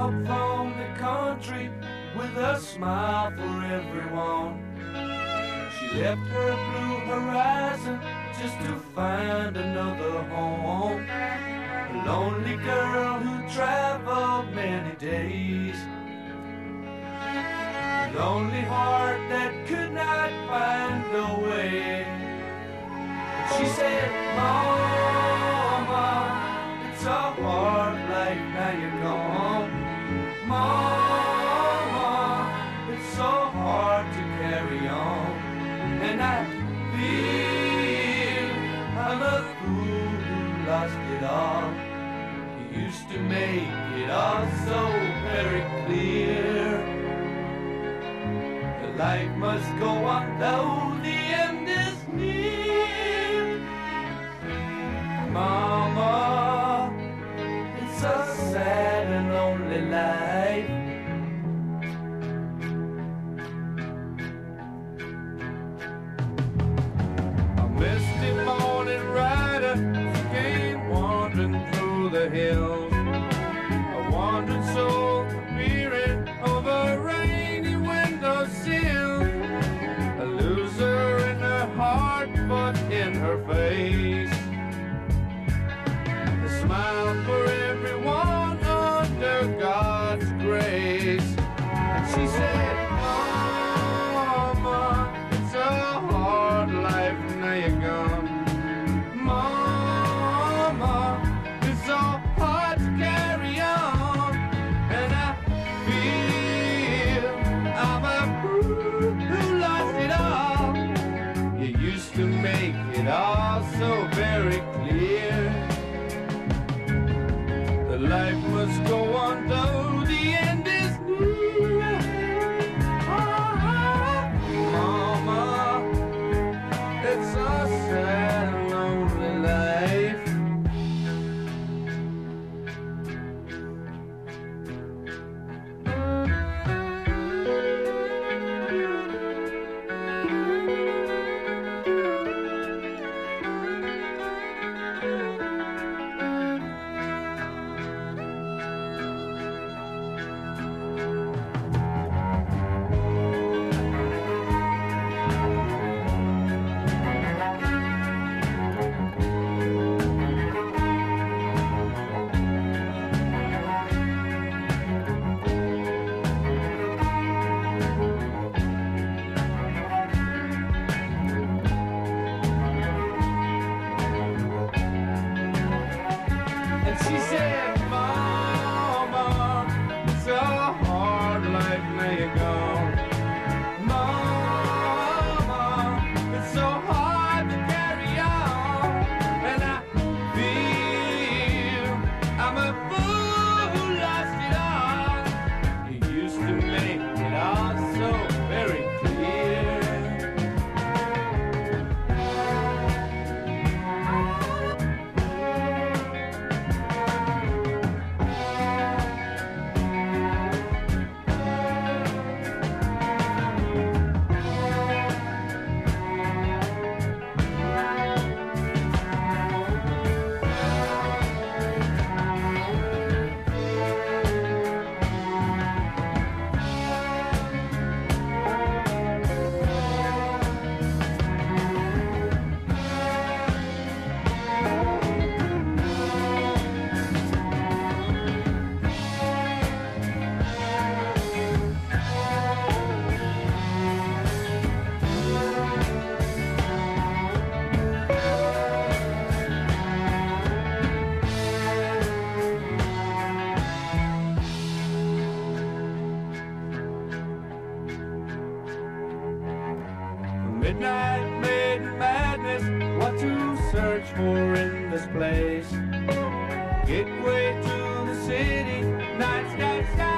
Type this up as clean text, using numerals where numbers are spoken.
up from the country with a smile for everyone. She left her blue horizon just to find another home. A lonely girl who traveled many days, a lonely heart that could not find a way. She said, Mama, it's a hard life, now you're gone. Mama, it's so hard to carry on. And I feel I'm a fool who lost it all. You used to make it all so very clear. The life must go on though the end is near. Mama, it's a sad and lonely life. A misty morning rider came wandering through the hills. A wandering soul peering over a rainy windowsill. A loser in her heart but in her face. A smile for everyone under God's grace. And she said, Mama, it's a hard life, now you're gone. Mama, it's so hard to carry on. And I feel I'm a fool who lost it all. You used to make it all so very clear. The life must go on though the end is near. Mama, it's a sad and lonely life. She said, Mama, it's a hard life, now you're gone. Mama, it's so hard to carry on. And I feel I'm a fool who lost it all. You used to make it all so very clear. Midnight maiden madness, what to search for in this place? Gateway to the city, night sky, sky.